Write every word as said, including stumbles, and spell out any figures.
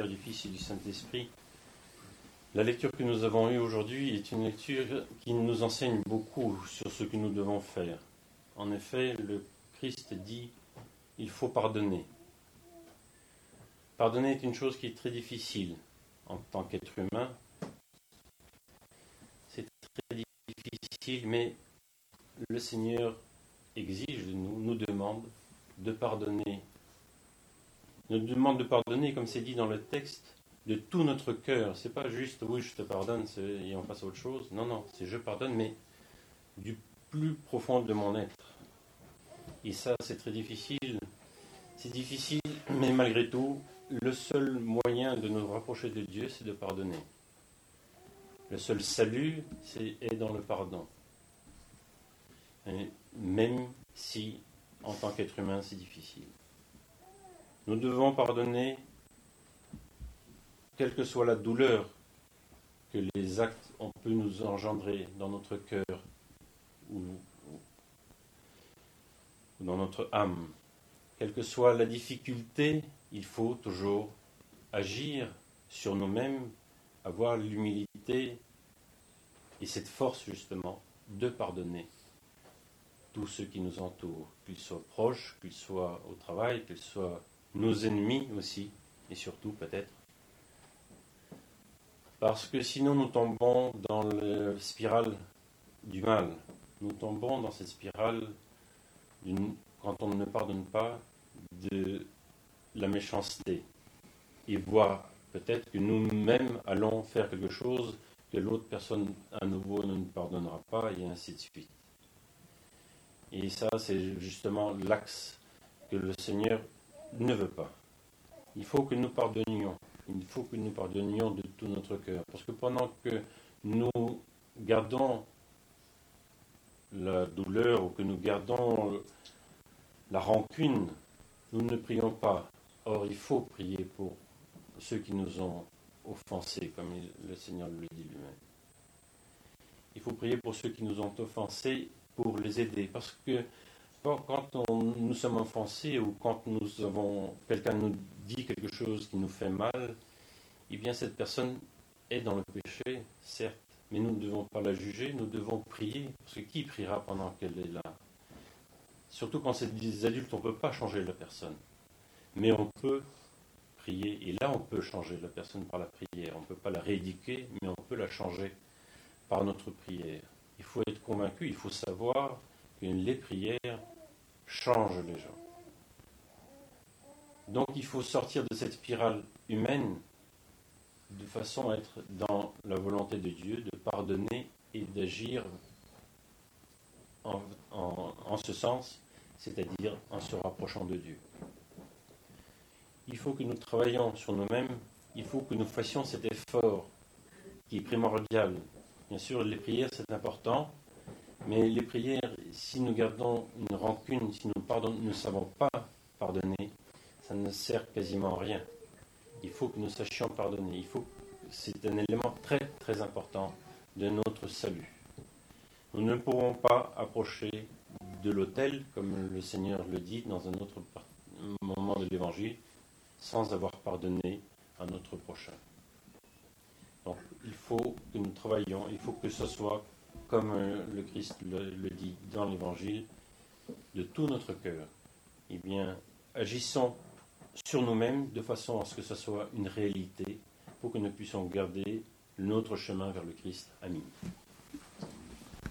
Père, du Fils et du Saint-Esprit. La lecture que nous avons eue aujourd'hui est une lecture qui nous enseigne beaucoup sur ce que nous devons faire. En effet, le Christ dit « il faut pardonner ». Pardonner est une chose qui est très difficile en tant qu'être humain. C'est très difficile, mais le Seigneur exige de nous, nous demande de pardonner. Il nous demande de pardonner, comme c'est dit dans le texte, de tout notre cœur. C'est pas juste oui, je te pardonne et on passe à autre chose. Non, non, c'est je pardonne, mais du plus profond de mon être. Et ça, c'est très difficile. C'est difficile, mais malgré tout, le seul moyen de nous rapprocher de Dieu, c'est de pardonner. Le seul salut, c'est est dans le pardon. Et même si, en tant qu'être humain, c'est difficile. Nous devons pardonner, quelle que soit la douleur que les actes ont pu nous engendrer dans notre cœur ou, ou dans notre âme. Quelle que soit la difficulté, il faut toujours agir sur nous-mêmes, avoir l'humilité et cette force justement de pardonner tous ceux qui nous entourent, qu'ils soient proches, qu'ils soient au travail, qu'ils soient nos ennemis aussi, et surtout peut-être. Parce que sinon nous tombons dans la spirale du mal. Nous tombons dans cette spirale, d'une, quand on ne pardonne pas, de la méchanceté. Et voir peut-être que nous-mêmes allons faire quelque chose que l'autre personne à nouveau ne nous pardonnera pas, et ainsi de suite. Et ça, c'est justement l'axe que le Seigneur ne veut pas. Il faut que nous pardonnions. Il faut que nous pardonnions de tout notre cœur. Parce que pendant que nous gardons la douleur ou que nous gardons la rancune, nous ne prions pas. Or, il faut prier pour ceux qui nous ont offensés, comme le Seigneur le dit lui-même. Il faut prier pour ceux qui nous ont offensés, pour les aider. Parce que quand on, nous sommes offensés ou quand nous avons, quelqu'un nous dit quelque chose qui nous fait mal, eh bien cette personne est dans le péché, certes, mais nous ne devons pas la juger, nous devons prier, parce que qui priera pendant qu'elle est là? Surtout quand c'est des adultes, on ne peut pas changer la personne, mais on peut prier, et là on peut changer la personne par la prière, on ne peut pas la rééduquer, mais on peut la changer par notre prière. Il faut être convaincu, il faut savoir que les prières changent les gens. Donc il faut sortir de cette spirale humaine de façon à être dans la volonté de Dieu, de pardonner et d'agir en, en, en ce sens, c'est-à-dire en se rapprochant de Dieu. Il faut que nous travaillions sur nous-mêmes, il faut que nous fassions cet effort qui est primordial. Bien sûr, les prières, c'est important, mais les prières, si nous gardons une rancune, si nous pardon, ne savons pas pardonner, ça ne sert quasiment à rien. Il faut que nous sachions pardonner. Il faut, c'est un élément très, très important de notre salut. Nous ne pourrons pas approcher de l'autel, comme le Seigneur le dit dans un autre moment de l'Évangile, sans avoir pardonné à notre prochain. Donc, il faut que nous travaillions, il faut que ce soit, comme le Christ le, le dit dans l'Évangile, de tout notre cœur. Eh bien, agissons sur nous-mêmes de façon à ce que ce soit une réalité, pour que nous puissions garder notre chemin vers le Christ. Amen.